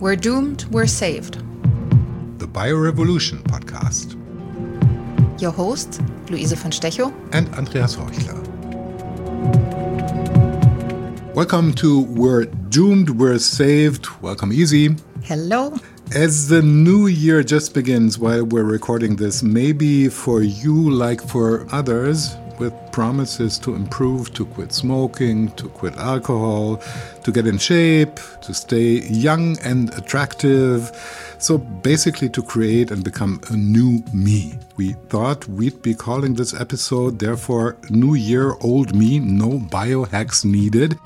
We're doomed, we're saved. The Biorevolution podcast. Your host, Luise von Stechow and Andreas Horchler. Welcome to We're Doomed, We're Saved. Welcome, Easy. Hello. As the new year just begins while we're recording this, maybe for you like for others, with promises to improve, to quit smoking, to quit alcohol, to get in shape, to stay young and attractive. So basically to create and become a new me. We thought we'd be calling this episode, therefore, New Year, Old Me, no biohacks needed.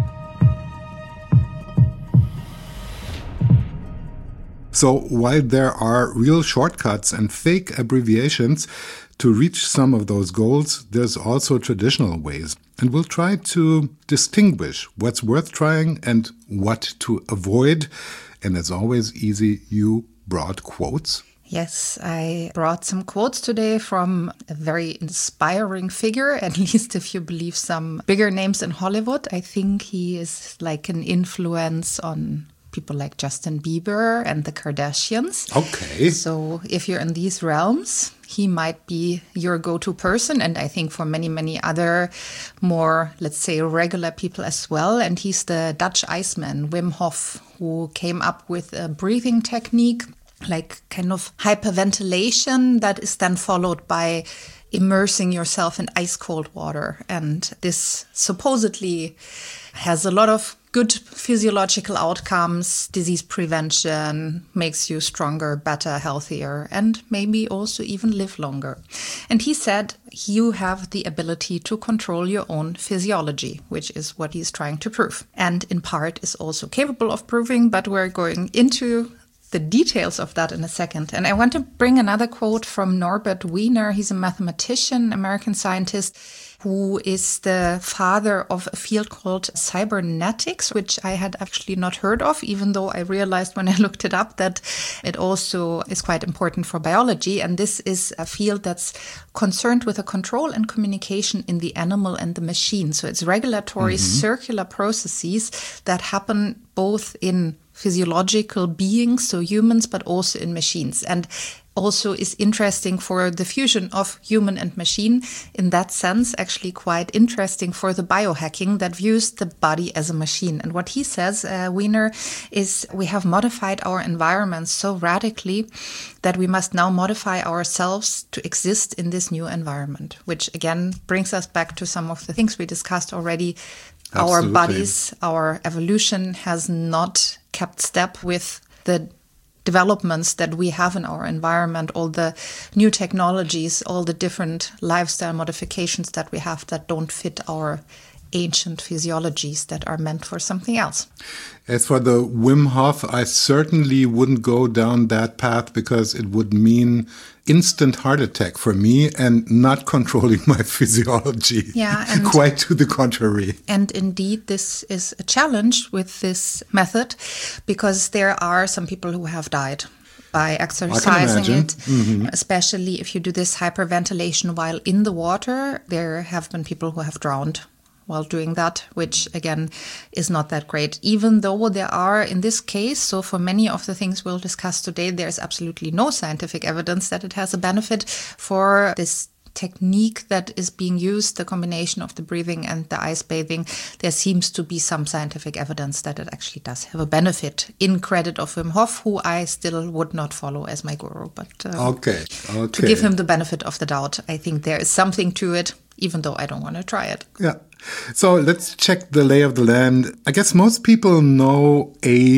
So while there are real shortcuts and fake abbreviations to reach some of those goals, there's also traditional ways. And we'll try to distinguish what's worth trying and what to avoid. And as always, Easy, you brought quotes. Yes, I brought some quotes today from a very inspiring figure, at least if you believe some bigger names in Hollywood. I think he is like an influence on people like Justin Bieber and the Kardashians. Okay. So if you're in these realms, he might be your go-to person. And I think for many, many other more, let's say, regular people as well. And he's the Dutch Iceman, Wim Hof, who came up with a breathing technique, like kind of hyperventilation that is then followed by immersing yourself in ice cold water. And this supposedly has a lot of good physiological outcomes, disease prevention, makes you stronger, better, healthier, and maybe also even live longer. And he said you have the ability to control your own physiology, which is what he's trying to prove. And in part is also capable of proving, but we're going into the details of that in a second. And I want to bring another quote from Norbert Wiener. He's a mathematician, American scientist, who is the father of a field called cybernetics, which I had actually not heard of, even though I realized when I looked it up that it also is quite important for biology. And this is a field that's concerned with the control and communication in the animal and the machine. So it's regulatory circular processes that happen both in physiological beings, so humans, but also in machines. And also is interesting for the fusion of human and machine. In that sense, actually quite interesting for the biohacking that views the body as a machine. And what he says, Wiener, is we have modified our environment so radically that we must now modify ourselves to exist in this new environment, which again brings us back to some of the things we discussed already. Absolutely. Our bodies, our evolution has not kept step with the developments that we have in our environment, all the new technologies, all the different lifestyle modifications that we have that don't fit our ancient physiologies that are meant for something else. As for the Wim Hof, I certainly wouldn't go down that path because it would mean instant heart attack for me and not controlling my physiology. Yeah, and quite to the contrary. And indeed, this is a challenge with this method because there are some people who have died by exercising it, especially if you do this hyperventilation while in the water. There have been people who have drowned while doing that, which again is not that great. Even though there are, in this case, so for many of the things we'll discuss today, there's absolutely no scientific evidence that it has a benefit. For this technique that is being used, the combination of the breathing and the ice bathing, there seems to be some scientific evidence that it actually does have a benefit, in credit of Wim Hof, who I still would not follow as my guru. But Okay. to give him the benefit of the doubt, I think there is something to it, even though I don't want to try it. Yeah. So let's check the lay of the land. I guess most people know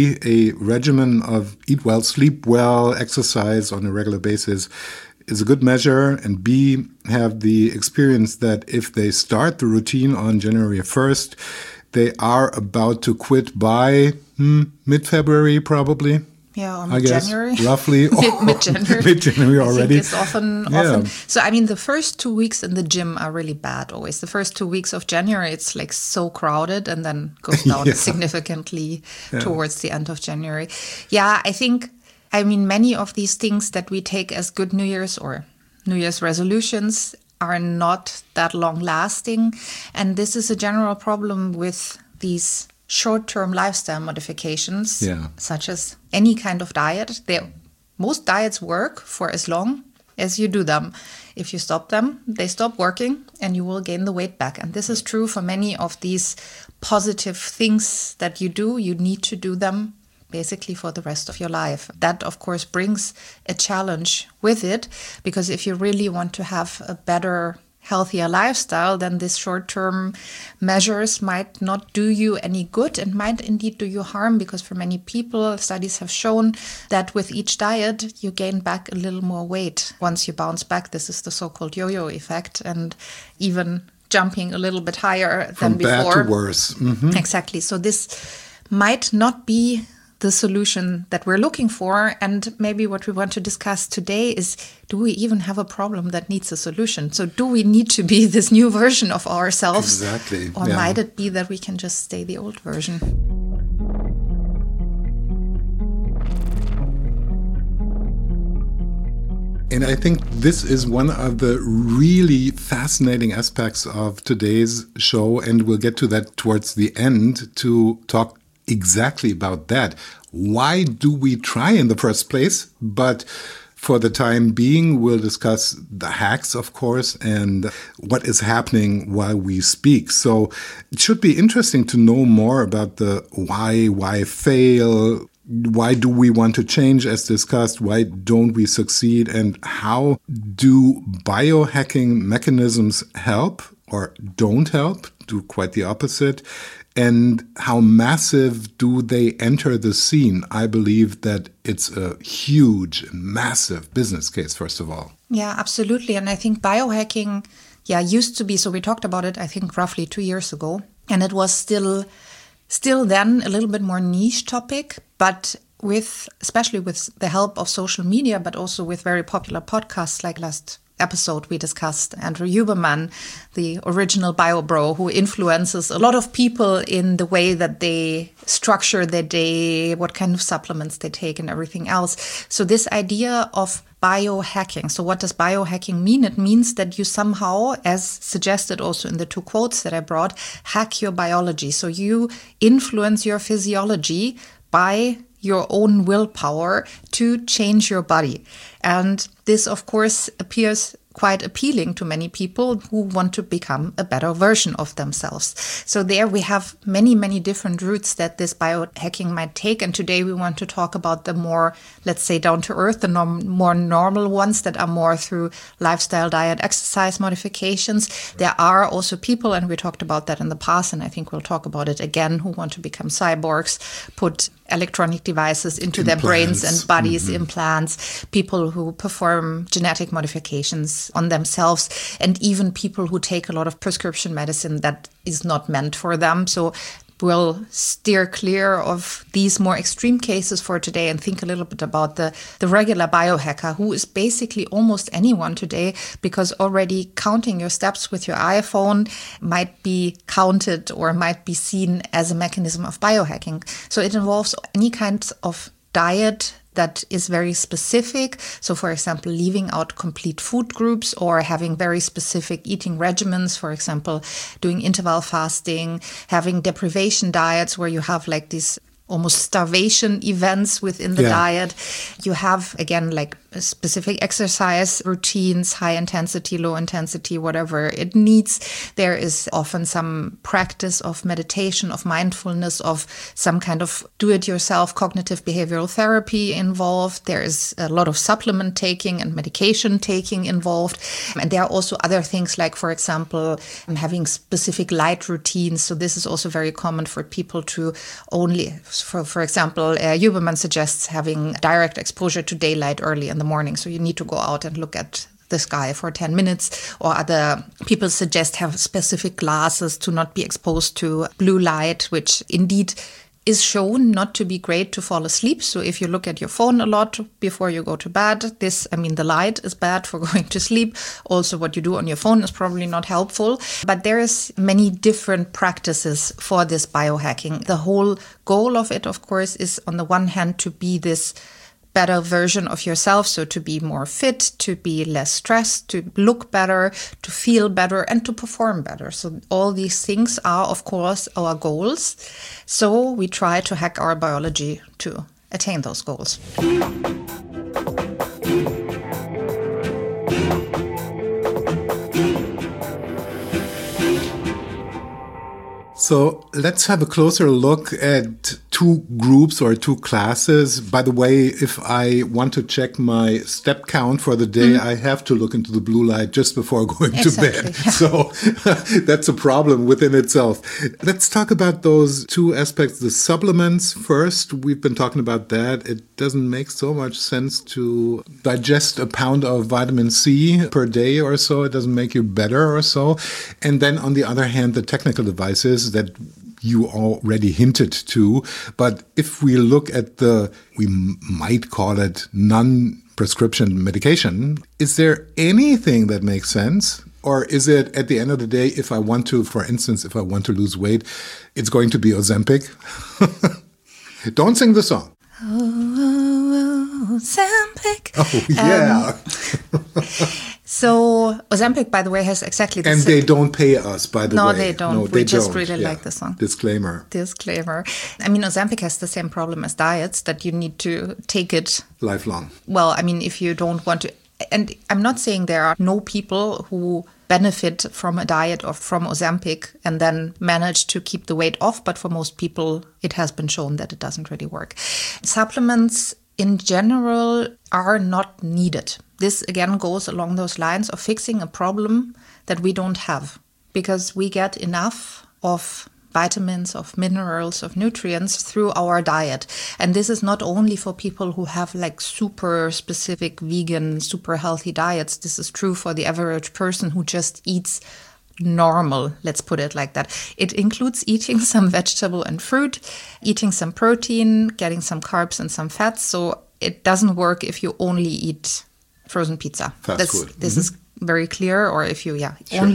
a regimen of eat well, sleep well, exercise on a regular basis is a good measure, and B, have the experience that if they start the routine on January 1st, they are about to quit by mid-February probably. Yeah, or mid-January. January. Roughly. Mid-January. Mid-January already. I think it's often. So, I mean, the first 2 weeks in the gym are really bad always. The first 2 weeks of January, it's like so crowded and then goes down significantly towards the end of January. Yeah, I think, many of these things that we take as good New Year's or New Year's resolutions are not that long lasting. And this is a general problem with these short-term lifestyle modifications, Yeah. such as any kind of diet. Most diets work for as long as you do them. If you stop them, they stop working and you will gain the weight back. And this is true for many of these positive things that you do. You need to do them basically for the rest of your life. That, of course, brings a challenge with it, because if you really want to have a better, healthier lifestyle, then these short-term measures might not do you any good and might indeed do you harm, because for many people, studies have shown that with each diet, you gain back a little more weight. Once you bounce back, this is the so-called yo-yo effect, and even jumping a little bit higher than before. From bad to worse. Mm-hmm. Exactly. So this might not be the solution that we're looking for. And maybe what we want to discuss today is, do we even have a problem that needs a solution? So do we need to be this new version of ourselves? Exactly. Or might it be that we can just stay the old version? And I think this is one of the really fascinating aspects of today's show, and we'll get to that towards the end to talk exactly about that. Why do we try in the first place? But for the time being, we'll discuss the hacks, of course, and what is happening while we speak. So it should be interesting to know more about the why fail, why do we want to change, as discussed, why don't we succeed, and how do biohacking mechanisms help or don't help, do quite the opposite, and how massive do they enter the scene? I believe that it's a huge, massive business case, first of all. Yeah, absolutely. And I think biohacking, used to be, so we talked about it, I think, roughly 2 years ago. And it was still then a little bit more niche topic, but especially with the help of social media, but also with very popular podcasts like last episode we discussed Andrew Huberman, the original BioBro, who influences a lot of people in the way that they structure their day, what kind of supplements they take and everything else. So this idea of biohacking. So what does biohacking mean? It means that you somehow, as suggested also in the 2 quotes that I brought, hack your biology. So you influence your physiology by your own willpower to change your body. And this, of course, appears quite appealing to many people who want to become a better version of themselves. So there we have many, many different routes that this biohacking might take. And today we want to talk about the more, let's say, down to earth, the more normal ones that are more through lifestyle, diet, exercise modifications. There are also people, and we talked about that in the past, and I think we'll talk about it again, who want to become cyborgs, put electronic devices into their brains and bodies, implants, people who perform genetic modifications on themselves, and even people who take a lot of prescription medicine that is not meant for them. So we'll steer clear of these more extreme cases for today and think a little bit about the regular biohacker, who is basically almost anyone today, because already counting your steps with your iPhone might be counted or might be seen as a mechanism of biohacking. So it involves any kind of diet that is very specific. So, for example, leaving out complete food groups or having very specific eating regimens, for example, doing interval fasting, having deprivation diets where you have like these almost starvation events within the diet. You have, again, like specific exercise routines, high intensity, low intensity, whatever it needs. There is often some practice of meditation, of mindfulness, of some kind of do-it-yourself cognitive behavioral therapy involved. There is a lot of supplement taking and medication taking involved. And there are also other things like, for example, having specific light routines. So this is also very common for people to only, for example, Huberman suggests having direct exposure to daylight early in the morning. So you need to go out and look at the sky for 10 minutes, or other people suggest have specific glasses to not be exposed to blue light, which indeed is shown not to be great to fall asleep. So if you look at your phone a lot before you go to bed, the light is bad for going to sleep. Also, what you do on your phone is probably not helpful. But there is many different practices for this biohacking. The whole goal of it, of course, is on the one hand to be this better version of yourself, so to be more fit, to be less stressed, to look better, to feel better, and to perform better. So all these things are, of course, our goals. So we try to hack our biology to attain those goals. So let's have a closer look at two groups or two classes. By the way, if I want to check my step count for the day, I have to look into the blue light just before going to bed. Yeah. So that's a problem within itself. Let's talk about those two aspects. The supplements first. We've been talking about that. It doesn't make so much sense to digest a pound of vitamin C per day or so. It doesn't make you better or so. And then on the other hand, the technical devices that you already hinted to. But if we look at we might call it non-prescription medication, is there anything that makes sense? Or is it, at the end of the day, if I want to lose weight, it's going to be Ozempic? Don't sing the song. Ozempic. Oh, yeah. So Ozempic, by the way, has exactly the same. And they don't pay us, by the way. No, they don't. We just really like the song. Disclaimer. I mean, Ozempic has the same problem as diets, that you need to take it lifelong. Well, I mean, if you don't want to, and I'm not saying there are no people who benefit from a diet or from Ozempic and then manage to keep the weight off, but for most people, it has been shown that it doesn't really work. Supplements in general are not needed. This again goes along those lines of fixing a problem that we don't have, because we get enough of vitamins, of minerals, of nutrients through our diet. And this is not only for people who have like super specific vegan, super healthy diets. This is true for the average person who just eats normal, let's put it like that. It includes eating some vegetable and fruit, eating some protein, getting some carbs and some fats. So it doesn't work if you only eat frozen pizza. Fast food. This is very clear. Or if you only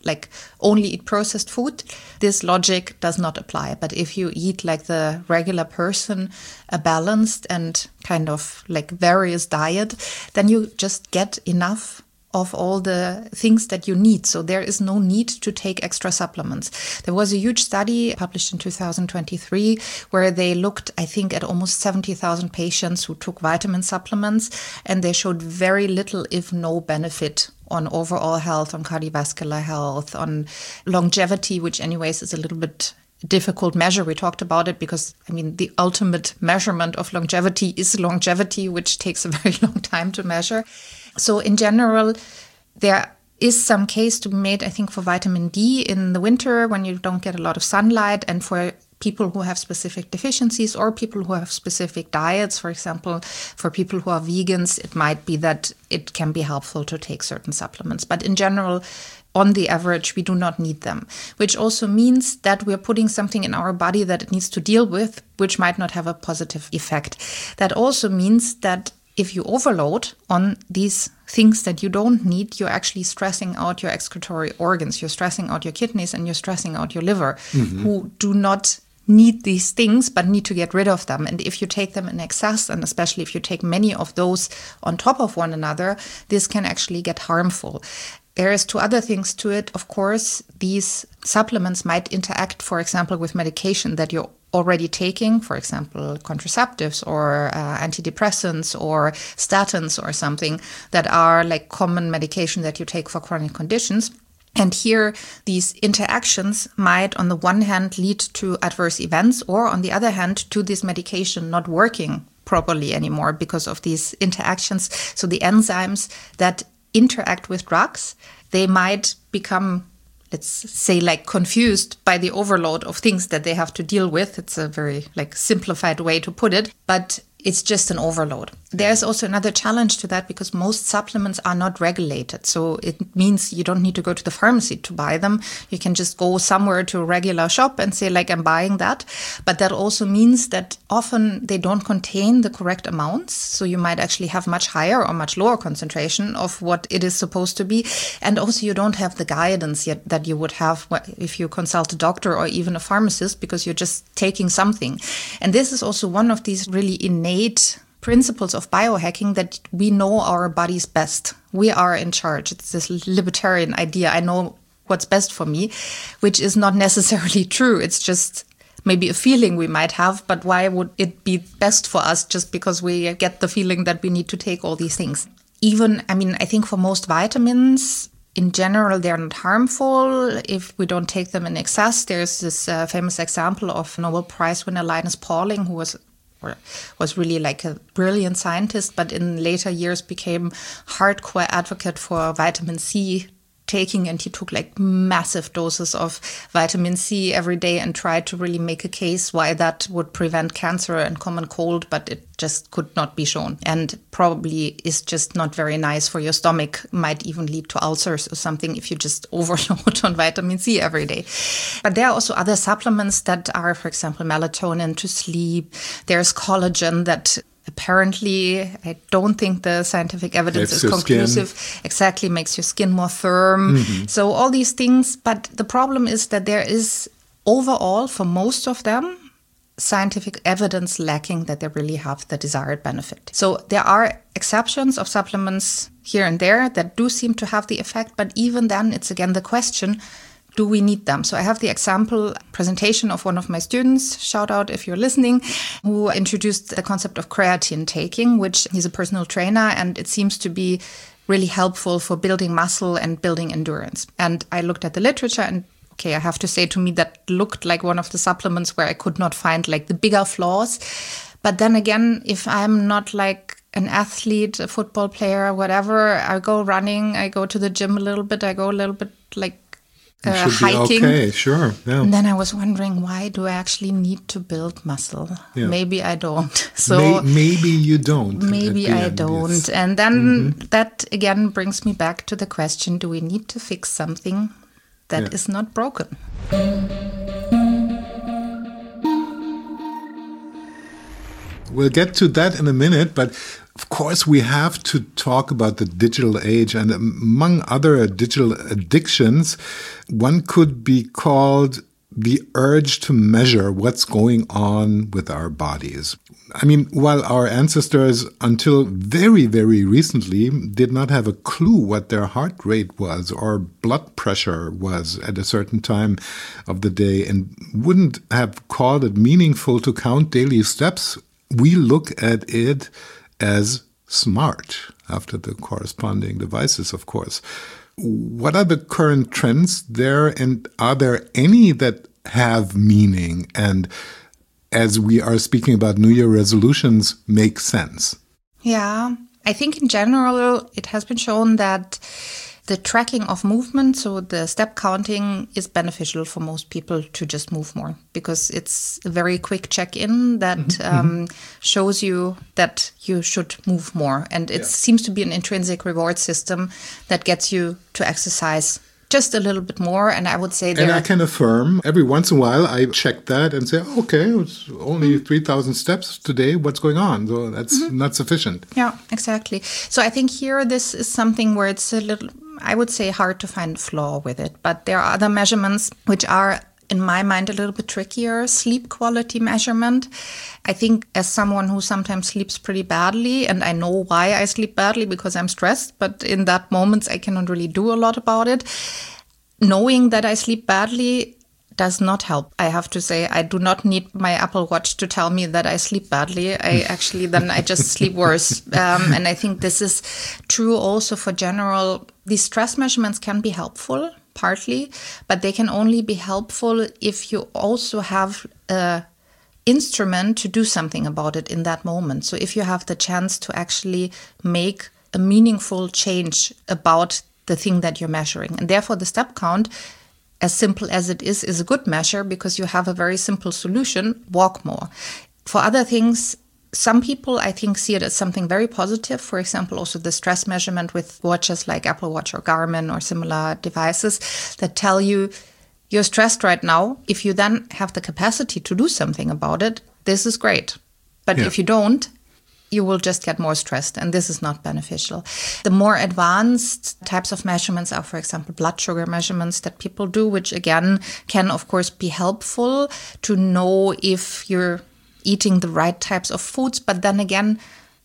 eat processed food, this logic does not apply. But if you eat like the regular person, a balanced and kind of like various diet, then you just get enough of all the things that you need. So there is no need to take extra supplements. There was a huge study published in 2023 where they looked, I think, at almost 70,000 patients who took vitamin supplements, and they showed very little, if no benefit on overall health, on cardiovascular health, on longevity, which anyways is a little bit difficult measure. We talked about it because, I mean, the ultimate measurement of longevity is longevity, which takes a very long time to measure. So in general, there is some case to be made, I think, for vitamin D in the winter when you don't get a lot of sunlight, and for people who have specific deficiencies or people who have specific diets. For example, for people who are vegans, it might be that it can be helpful to take certain supplements. But in general, on the average, we do not need them, which also means that we're putting something in our body that it needs to deal with, which might not have a positive effect. That also means that if you overload on these things that you don't need, you're actually stressing out your excretory organs. You're stressing out your kidneys and you're stressing out your liver, who do not need these things but need to get rid of them. And if you take them in excess, and especially if you take many of those on top of one another, this can actually get harmful. There is two other things to it. Of course, these supplements might interact, for example, with medication that you're already taking, for example, contraceptives or antidepressants or statins or something that are like common medication that you take for chronic conditions. And here, these interactions might, on the one hand, lead to adverse events, or on the other hand, to this medication not working properly anymore because of these interactions. So the enzymes that interact with drugs, they might become, let's say, like confused by the overload of things that they have to deal with. It's a very like simplified way to put it, but it's just an overload. There's also another challenge to that because most supplements are not regulated. So it means you don't need to go to the pharmacy to buy them. You can just go somewhere to a regular shop and say, like, I'm buying that. But that also means that often they don't contain the correct amounts. So you might actually have much higher or much lower concentration of what it is supposed to be. And also you don't have the guidance yet that you would have if you consult a doctor or even a pharmacist, because you're just taking something. And this is also one of these really innate principles of biohacking that we know our bodies best. We are in charge. It's this libertarian idea. I know what's best for me, which is not necessarily true. It's just maybe a feeling we might have, but why would it be best for us just because we get the feeling that we need to take all these things? Even, I think for most vitamins, in general, they're not harmful if we don't take them in excess. There's this famous example of Nobel Prize winner Linus Pauling, who was really like a brilliant scientist, but in later years became hardcore advocate for vitamin C taking, and he took like massive doses of vitamin C every day and tried to really make a case why that would prevent cancer and common cold, but it just could not be shown, and probably is just not very nice for your stomach, might even lead to ulcers or something if you just overload on vitamin C every day. But there are also other supplements that are, for example, melatonin to sleep. There's collagen that apparently, I don't think the scientific evidence is conclusive. Exactly, makes your skin more firm. Mm-hmm. So all these things. But the problem is that there is overall, for most of them, scientific evidence lacking that they really have the desired benefit. So there are exceptions of supplements here and there that do seem to have the effect. But even then, it's again the question, do we need them? So I have the example presentation of one of my students, shout out if you're listening, who introduced the concept of creatine taking, which he's a personal trainer, and it seems to be really helpful for building muscle and building endurance. And I looked at the literature, and okay, I have to say, to me that looked like one of the supplements where I could not find like the bigger flaws. But then again, if I'm not like an athlete, a football player, whatever, I go running, I go to the gym a little bit, I go a little bit like hiking. Okay, sure. Yeah. And then I was wondering, why do I actually need to build muscle? Yeah. Maybe I don't. So maybe you don't. Maybe I don't. Yes. And then that again brings me back to the question, do we need to fix something that is not broken? We'll get to that in a minute, but of course we have to talk about the digital age, and among other digital addictions, one could be called the urge to measure what's going on with our bodies. I mean, while our ancestors until very, very recently did not have a clue what their heart rate was or blood pressure was at a certain time of the day and wouldn't have called it meaningful to count daily steps, we look at it as smart after the corresponding devices, of course. What are the current trends there, and are there any that have meaning and, as we are speaking about New Year resolutions, make sense? Yeah, I think in general it has been shown that the tracking of movement, so the step counting, is beneficial for most people to just move more, because it's a very quick check-in that shows you that you should move more. And it seems to be an intrinsic reward system that gets you to exercise just a little bit more. And I would say And I can affirm, every once in a while, I check that and say, okay, it's only 3,000 steps today. What's going on? So that's not sufficient. Yeah, exactly. So I think here this is something where it's a little, I would say, hard to find a flaw with it. But there are other measurements which are, in my mind, a little bit trickier. Sleep quality measurement. I think as someone who sometimes sleeps pretty badly, and I know why I sleep badly because I'm stressed, but in that moment I cannot really do a lot about it. Knowing that I sleep badly does not help. I have to say, I do not need my Apple Watch to tell me that I sleep badly. I just sleep worse. And I think this is true also for general. These stress measurements can be helpful, partly, but they can only be helpful if you also have an instrument to do something about it in that moment. So if you have the chance to actually make a meaningful change about the thing that you're measuring. And therefore, the step count, as simple as it is a good measure because you have a very simple solution: walk more. For other things, some people, I think, see it as something very positive. For example, also the stress measurement with watches like Apple Watch or Garmin or similar devices that tell you you're stressed right now. If you then have the capacity to do something about it, this is great. But if you don't, you will just get more stressed, and this is not beneficial. The more advanced types of measurements are, for example, blood sugar measurements that people do, which again can, of course, be helpful to know if you're eating the right types of foods. But then again,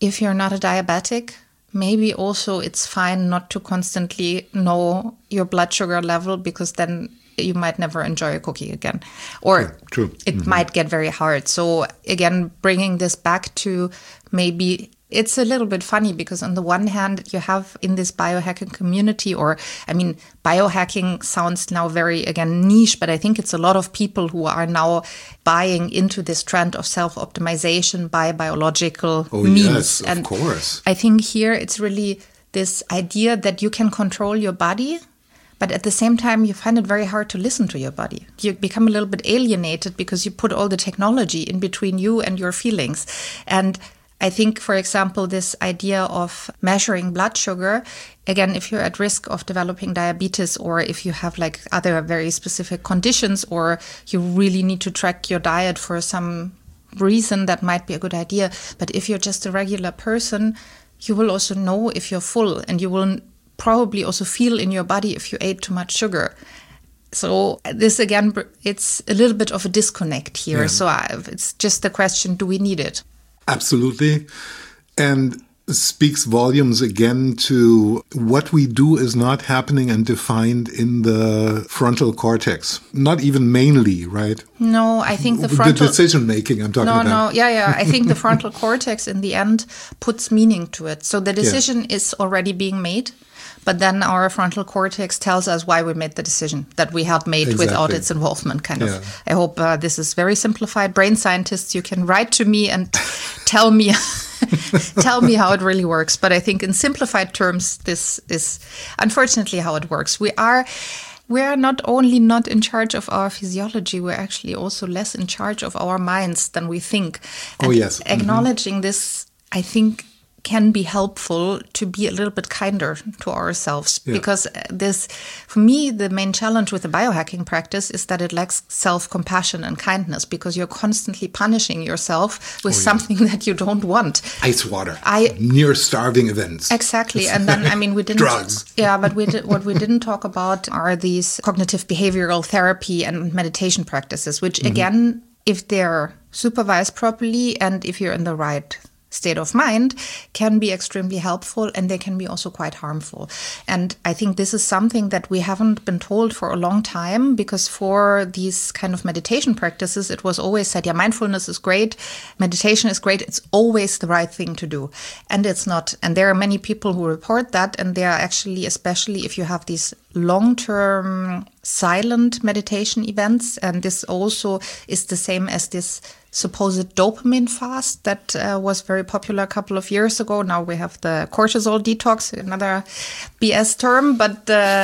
if you're not a diabetic, maybe also it's fine not to constantly know your blood sugar level, because then you might never enjoy a cookie again. Or True. It might get very hard. So again, bringing this back to maybe... It's a little bit funny because on the one hand, you have in this biohacking community, biohacking sounds now very, again, niche, but I think it's a lot of people who are now buying into this trend of self-optimization by biological means. Yes, of course. I think here it's really this idea that you can control your body, but at the same time, you find it very hard to listen to your body. You become a little bit alienated because you put all the technology in between you and your feelings. And I think, for example, this idea of measuring blood sugar, again, if you're at risk of developing diabetes, or if you have like other very specific conditions, or you really need to track your diet for some reason, that might be a good idea. But if you're just a regular person, you will also know if you're full, and you will probably also feel in your body if you ate too much sugar. So this, again, it's a little bit of a disconnect here. Yeah. So it's just the question, do we need it? Absolutely. And speaks volumes again to what we do is not happening and defined in the frontal cortex. Not even mainly, right? No, I think the frontal... The decision-making I'm talking about. Yeah. I think the frontal cortex in the end puts meaning to it. So the decision is already being made. But then our frontal cortex tells us why we made the decision that we had made without its involvement, kind of. I hope this is very simplified. Brain scientists, you can write to me and tell me how it really works. But I think in simplified terms, this is unfortunately how it works. We are not only not in charge of our physiology, we're actually also less in charge of our minds than we think. And acknowledging this, I think, can be helpful to be a little bit kinder to ourselves. Because this, for me, the main challenge with the biohacking practice is that it lacks self-compassion and kindness, because you're constantly punishing yourself with something that you don't want. Ice water, near starving events. Exactly. And then, we didn't... Drugs. Yeah, but what we didn't talk about are these cognitive behavioral therapy and meditation practices, which again, if they're supervised properly and if you're in the right state of mind, can be extremely helpful, and they can be also quite harmful. And I think this is something that we haven't been told for a long time, because for these kind of meditation practices, it was always said, mindfulness is great, meditation is great, it's always the right thing to do. And it's not. And there are many people who report that, and they are actually, especially if you have these long-term silent meditation events, and this also is the same as this supposed dopamine fast that was very popular a couple of years ago. Now we have the cortisol detox, another BS term, but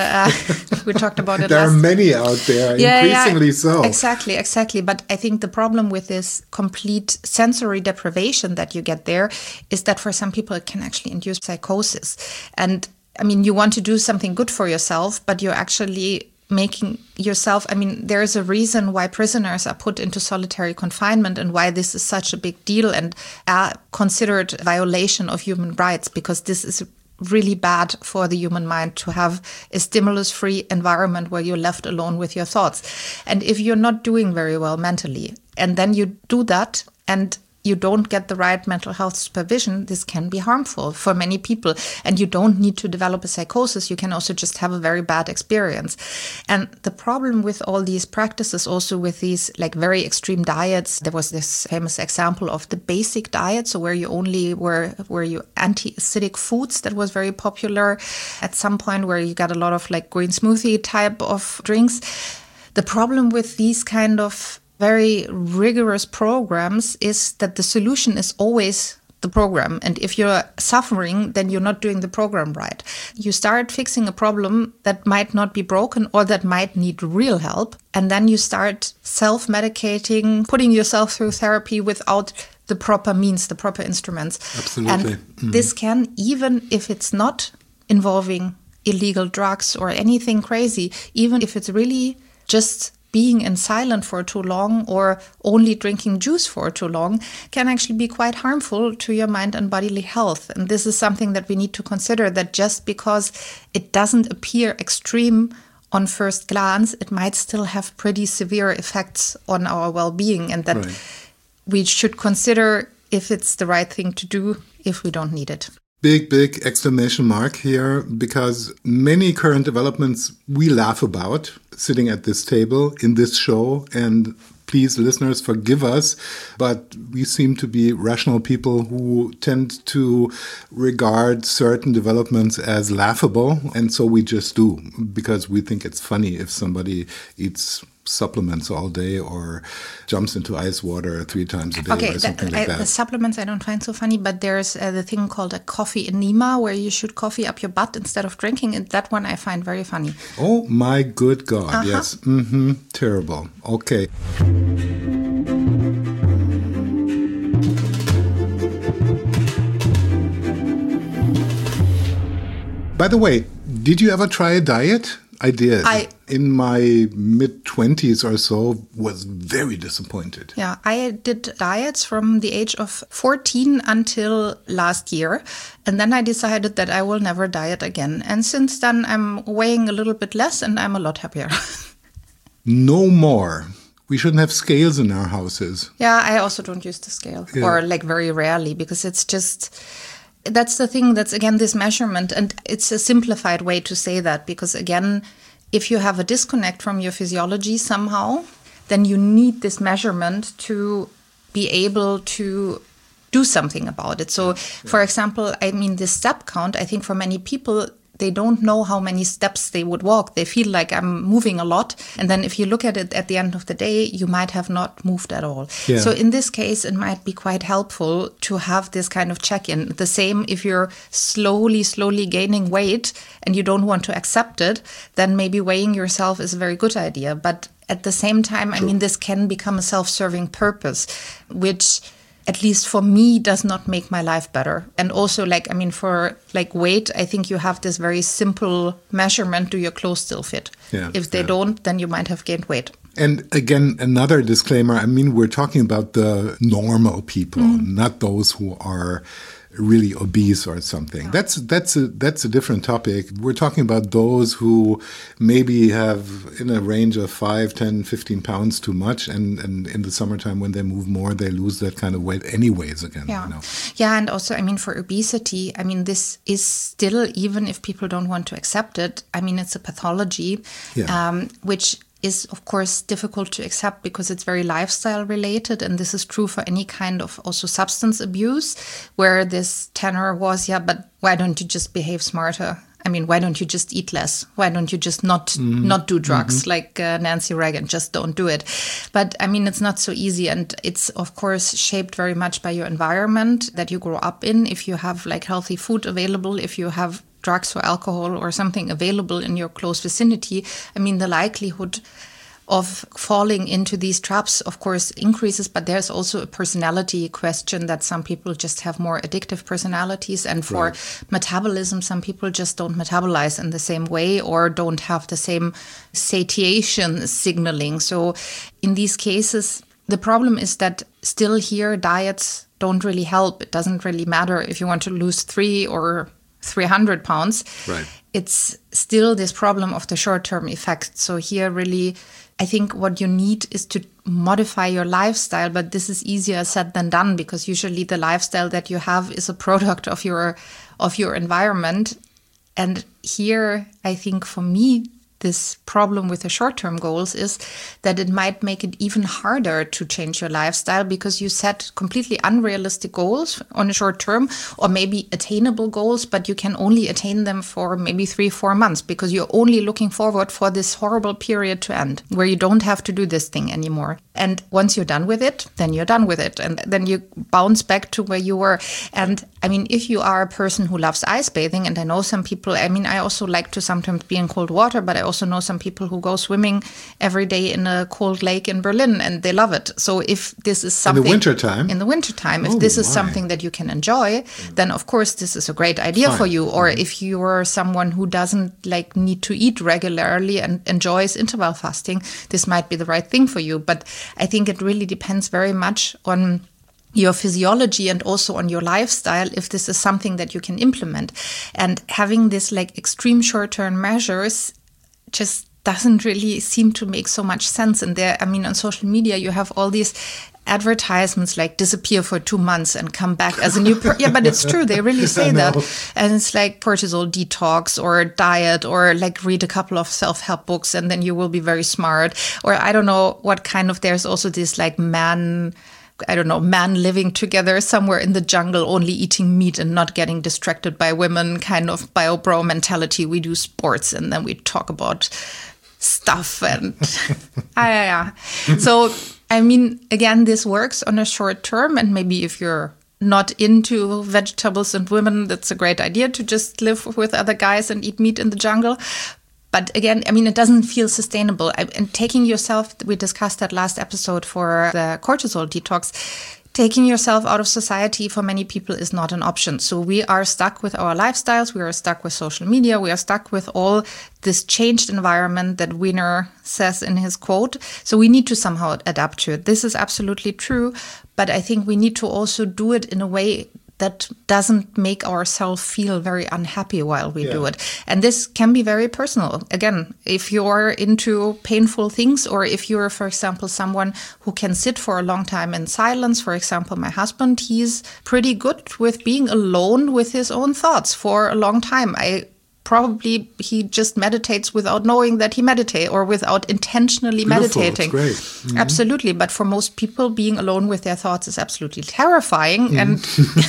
we talked about it There are many out there, increasingly so. Exactly. But I think the problem with this complete sensory deprivation that you get there is that for some people it can actually induce psychosis. And you want to do something good for yourself, but you're actually making yourself, there is a reason why prisoners are put into solitary confinement and why this is such a big deal and are considered a violation of human rights, because this is really bad for the human mind to have a stimulus-free environment where you're left alone with your thoughts. And if you're not doing very well mentally, and then you do that and you don't get the right mental health supervision, this can be harmful for many people. And you don't need to develop a psychosis. You can also just have a very bad experience. And the problem with all these practices, also with these very extreme diets, there was this famous example of the basic diet. So where you only were you anti-acidic foods, that was very popular at some point, where you got a lot of green smoothie type of drinks. The problem with these kind of very rigorous programs is that the solution is always the program. And if you're suffering, then you're not doing the program right. You start fixing a problem that might not be broken or that might need real help. And then you start self-medicating, putting yourself through therapy without the proper means, the proper instruments. Absolutely. And this can, even if it's not involving illegal drugs or anything crazy, even if it's really just being in silent for too long or only drinking juice for too long, can actually be quite harmful to your mind and bodily health. And this is something that we need to consider, that just because it doesn't appear extreme on first glance, it might still have pretty severe effects on our well-being, and that we should consider if it's the right thing to do, if we don't need it. Big exclamation mark here, because many current developments we laugh about sitting at this table in this show, and please, listeners, forgive us, but we seem to be rational people who tend to regard certain developments as laughable, and so we just do, because we think it's funny if somebody eats supplements all day or jumps into ice water 3 times a day or something like that. The supplements I don't find so funny, but there's the thing called a coffee enema where you shoot coffee up your butt instead of drinking it. That one I find very funny. Oh my good God, yes. Terrible. Okay. By the way, did you ever try a diet? I did. In my mid-20s or so, was very disappointed. Yeah, I did diets from the age of 14 until last year. And then I decided that I will never diet again. And since then, I'm weighing a little bit less and I'm a lot happier. No more. We shouldn't have scales in our houses. Yeah, I also don't use the scale. Yeah. Or like very rarely, because it's just... That's the thing, that's again this measurement, and it's a simplified way to say that, because again, if you have a disconnect from your physiology somehow, then you need this measurement to be able to do something about it. So, for example, I mean, this step count, I think for many people, they don't know how many steps they would walk. They feel like I'm moving a lot. And then if you look at it at the end of the day, you might have not moved at all. Yeah. So in this case, it might be quite helpful to have this kind of check-in. The same if you're slowly gaining weight and you don't want to accept it, then maybe weighing yourself is a very good idea. But at the same time, I mean, this can become a self-serving purpose, which... at least for me, does not make my life better. And also, for weight, I think you have this very simple measurement. Do your clothes still fit? Yeah, if they don't, then you might have gained weight. And again, another disclaimer. I mean, we're talking about the normal people, not those who are really obese or something. That's a different topic. We're talking about those who maybe have in a range of 5, 10, 15 pounds too much, and in the summertime when they move more, they lose that kind of weight anyways again. Yeah. You know? Yeah, and also, I mean, for obesity, I mean, this is still, even if people don't want to accept it, I mean, it's a pathology, which is, of course, difficult to accept because it's very lifestyle related. And this is true for any kind of also substance abuse, where this tenor was, but why don't you just behave smarter? I mean, why don't you just eat less? Why don't you just not do drugs like Nancy Reagan? Just don't do it. But I mean, it's not so easy. And it's, of course, shaped very much by your environment that you grow up in. If you have healthy food available, if you have drugs or alcohol or something available in your close vicinity, I mean, the likelihood of falling into these traps, of course, increases. But there's also a personality question that some people just have more addictive personalities. And for metabolism, some people just don't metabolize in the same way or don't have the same satiation signaling. So in these cases, the problem is that still here, diets don't really help. It doesn't really matter if you want to lose 3 or 300 pounds. Right. It's still this problem of the short-term effect. So here really, I think what you need is to modify your lifestyle, but this is easier said than done, because usually the lifestyle that you have is a product of your environment. And here, I think for me, this problem with the short-term goals is that it might make it even harder to change your lifestyle, because you set completely unrealistic goals on a short term, or maybe attainable goals, but you can only attain them for maybe 3-4 months, because you're only looking forward for this horrible period to end where you don't have to do this thing anymore. And once you're done with it, then you're done with it. And then you bounce back to where you were. And I mean, if you are a person who loves ice bathing, and I know some people, I mean, I also like to sometimes be in cold water, but I also know some people who go swimming every day in a cold lake in Berlin, and they love it. So if this is something... In the wintertime, if this is something that you can enjoy, then of course this is a great idea for you. Or if you are someone who doesn't need to eat regularly and enjoys interval fasting, this might be the right thing for you. But I think it really depends very much on your physiology and also on your lifestyle, if this is something that you can implement. And having this extreme short-term measures just doesn't really seem to make so much sense. And there, I mean, on social media, you have all these advertisements like disappear for 2 months and come back as a new yeah, but it's true. They really say that. And it's like cortisol detox or diet or like read a couple of self-help books and then you will be very smart. Or I don't know what kind of, there's also this like man living together somewhere in the jungle, only eating meat and not getting distracted by women, kind of bio-bro mentality. We do sports and then we talk about stuff and yeah. So, I mean, again, this works on a short term, and maybe if you're not into vegetables and women, that's a great idea to just live with other guys and eat meat in the jungle. But again, I mean, it doesn't feel sustainable. And taking yourself, we discussed that last episode for the cortisol detox, taking yourself out of society for many people is not an option. So we are stuck with our lifestyles. We are stuck with social media. We are stuck with all this changed environment that Wiener says in his quote. So we need to somehow adapt to it. This is absolutely true. But I think we need to also do it in a way that doesn't make ourselves feel very unhappy while we do it. And this can be very personal. Again, if you're into painful things, or if you're, for example, someone who can sit for a long time in silence, for example, my husband, he's pretty good with being alone with his own thoughts for a long time. He just meditates without knowing that he meditates, or without intentionally meditating. That's great. Mm-hmm. Absolutely. But for most people, being alone with their thoughts is absolutely terrifying. Mm-hmm. And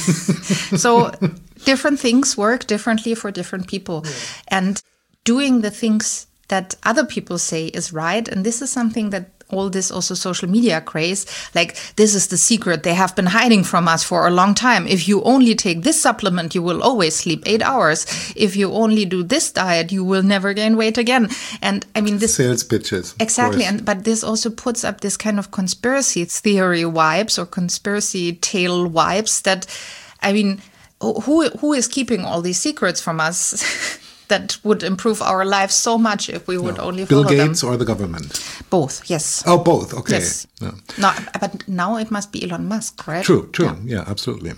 so different things work differently for different people. Yeah. And doing the things that other people say is right. And this is something that all this also social media craze, like this is the secret they have been hiding from us for a long time. If you only take this supplement, you will always sleep 8 hours. If you only do this diet, you will never gain weight again. And I mean, this sales pitches. Exactly. But this also puts up this kind of conspiracy theory vibes or conspiracy tale vibes that, I mean, who is keeping all these secrets from us? That would improve our lives so much if we would only follow them. Bill Gates or the government? Both, yes. Oh, both, okay. Yes. No, but now it must be Elon Musk, right? True. Yeah, absolutely.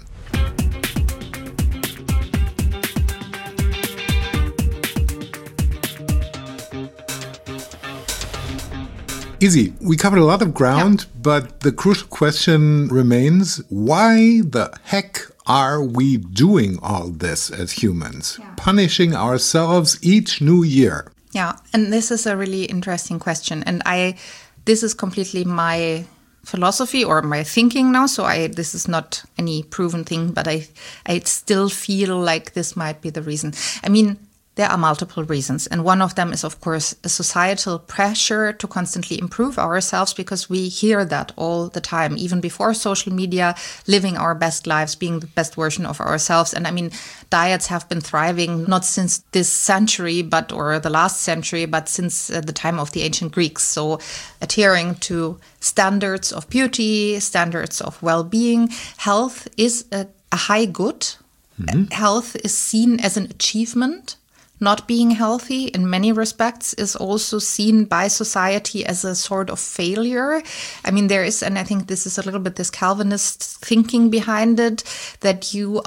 Easy. We covered a lot of ground, but the crucial question remains, why the heck are we doing all this as humans? Yeah. Punishing ourselves each new year? Yeah, and this is a really interesting question. And this is completely my philosophy or my thinking now. So this is not any proven thing, but I still feel like this might be the reason. I mean, there are multiple reasons. And one of them is, of course, a societal pressure to constantly improve ourselves, because we hear that all the time, even before social media, living our best lives, being the best version of ourselves. And I mean, diets have been thriving not since this century, or the last century, but since the time of the ancient Greeks. So adhering to standards of beauty, standards of well-being. Health is a high good. Mm-hmm. Health is seen as an achievement. Not being healthy in many respects is also seen by society as a sort of failure. I mean, there is, and I think this is a little bit this Calvinist thinking behind it, that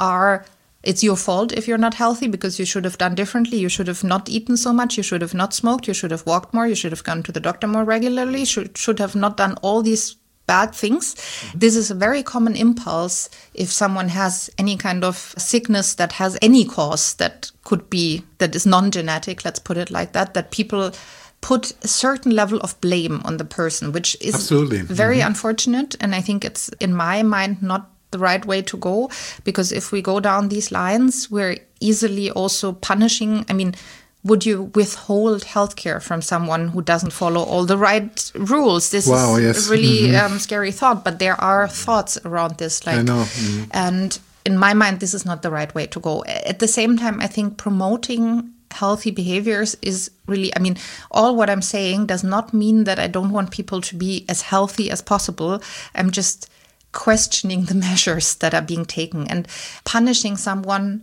it's your fault if you're not healthy because you should have done differently. You should have not eaten so much. You should have not smoked. You should have walked more. You should have gone to the doctor more regularly. Should have not done all these bad things. This is a very common impulse if someone has any kind of sickness that has any cause that is non-genetic, let's put it like that people put a certain level of blame on the person, which is absolutely very unfortunate. And I think it's, in my mind, not the right way to go, because if we go down these lines, we're easily also punishing. I mean, would you withhold healthcare from someone who doesn't follow all the right rules? This is a really scary thought, but there are thoughts around this. I know. Mm-hmm. And in my mind, this is not the right way to go. At the same time, I think promoting healthy behaviors is really, I mean, all what I'm saying does not mean that I don't want people to be as healthy as possible. I'm just questioning the measures that are being taken and punishing someone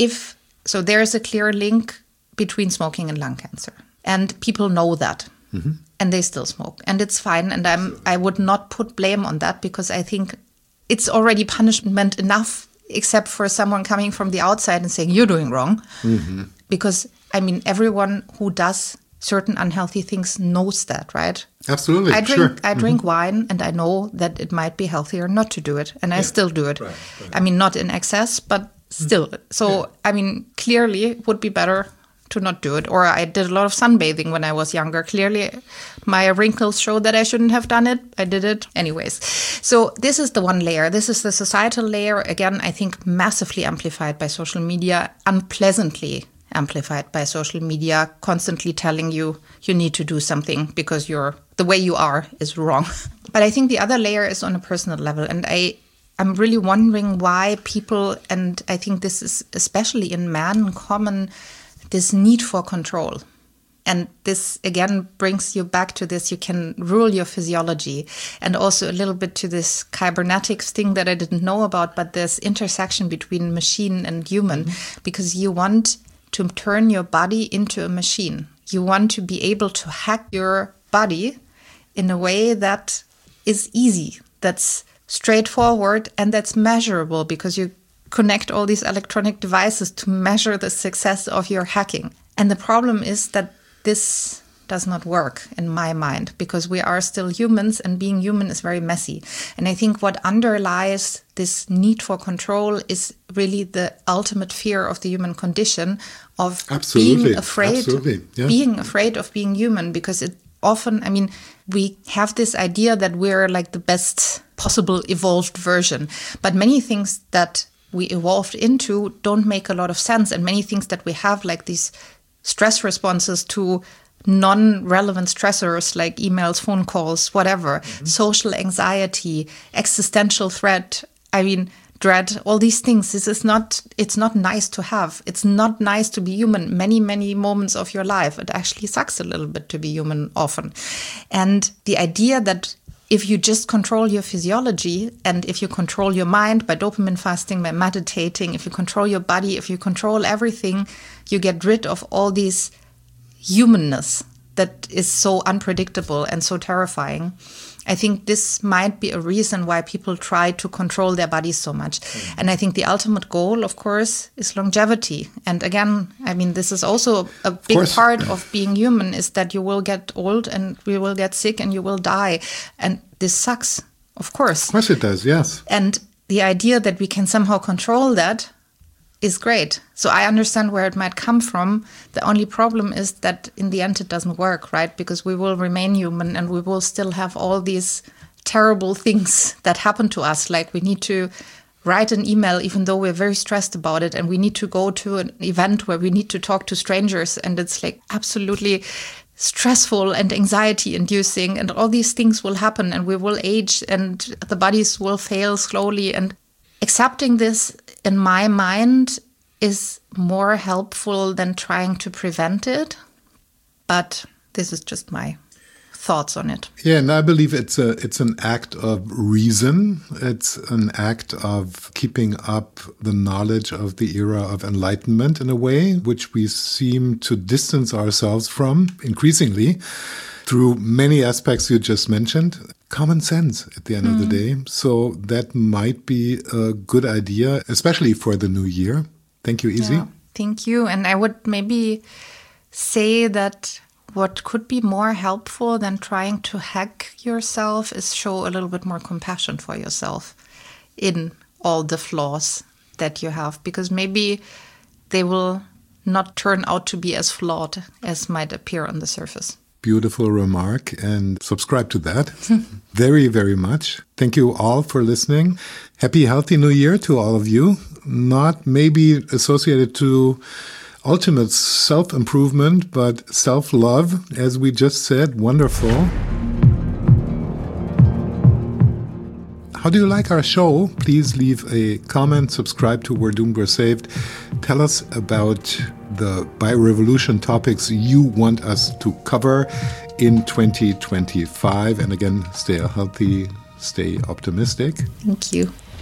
so there is a clear link between smoking and lung cancer. And people know that. Mm-hmm. And they still smoke. And it's fine. And I would not put blame on that, because I think it's already punishment enough, except for someone coming from the outside and saying, you're doing wrong. Mm-hmm. Because, I mean, everyone who does certain unhealthy things knows that, right? Absolutely, I drink wine, and I know that it might be healthier not to do it, and I still do it. Right. I mean, not in excess, but still. So, I mean, clearly it would be better to not do it. Or I did a lot of sunbathing when I was younger. Clearly, my wrinkles show that I shouldn't have done it. I did it anyways. So this is the one layer. This is the societal layer. Again, I think massively amplified by social media, unpleasantly amplified by social media, constantly telling you need to do something because the way you are is wrong. But I think the other layer is on a personal level. And I'm really wondering why people, and I think this is especially in men, common, this need for control. And this, again, brings you back to this, you can rule your physiology. And also a little bit to this cybernetics thing that I didn't know about, but this intersection between machine and human, because you want to turn your body into a machine. You want to be able to hack your body in a way that is easy, that's straightforward, and that's measurable, because you connect all these electronic devices to measure the success of your hacking. And the problem is that this does not work in my mind, because we are still humans, and being human is very messy. And I think what underlies this need for control is really the ultimate fear of the human condition of being afraid of being human, because it often, I mean, we have this idea that we're like the best possible evolved version, but many things that we evolved into don't make a lot of sense. And many things that we have, like these stress responses to non-relevant stressors like emails, phone calls, whatever, social anxiety, existential threat, dread, all these things. It's not nice to have. It's not nice to be human many, many moments of your life. It actually sucks a little bit to be human often. And the idea that if you just control your physiology, and if you control your mind by dopamine fasting, by meditating, if you control your body, if you control everything, you get rid of all these humanness that is so unpredictable and so terrifying. I think this might be a reason why people try to control their bodies so much. And I think the ultimate goal, of course, is longevity. And again, I mean, this is also a big part of being human, is that you will get old and we will get sick and you will die. And this sucks, of course. Of course it does, yes. And the idea that we can somehow control that is great. So I understand where it might come from. The only problem is that in the end it doesn't work, right? Because we will remain human and we will still have all these terrible things that happen to us. Like we need to write an email even though we're very stressed about it, and we need to go to an event where we need to talk to strangers, and it's like absolutely stressful and anxiety inducing, and all these things will happen, and we will age and the bodies will fail slowly. And accepting this, in my mind, is more helpful than trying to prevent it. But this is just my thoughts on it. Yeah, and I believe it's an act of reason. It's an act of keeping up the knowledge of the era of enlightenment in a way, which we seem to distance ourselves from increasingly through many aspects you just mentioned. Common sense at the end of the day. So that might be a good idea, especially for the new year. Thank you, Izzy. Yeah, thank you. And I would maybe say that what could be more helpful than trying to hack yourself is show a little bit more compassion for yourself in all the flaws that you have, because maybe they will not turn out to be as flawed as might appear on the surface. Beautiful remark, and subscribe to that very, very much. Thank you all for listening. Happy, healthy New Year to all of you. Not maybe associated to ultimate self-improvement, but self-love, as we just said. Wonderful. How do you like our show? Please leave a comment, subscribe to We're Doomed, We're Saved. Tell us about the biorevolution topics you want us to cover in 2025. And again, stay healthy, stay optimistic. Thank you.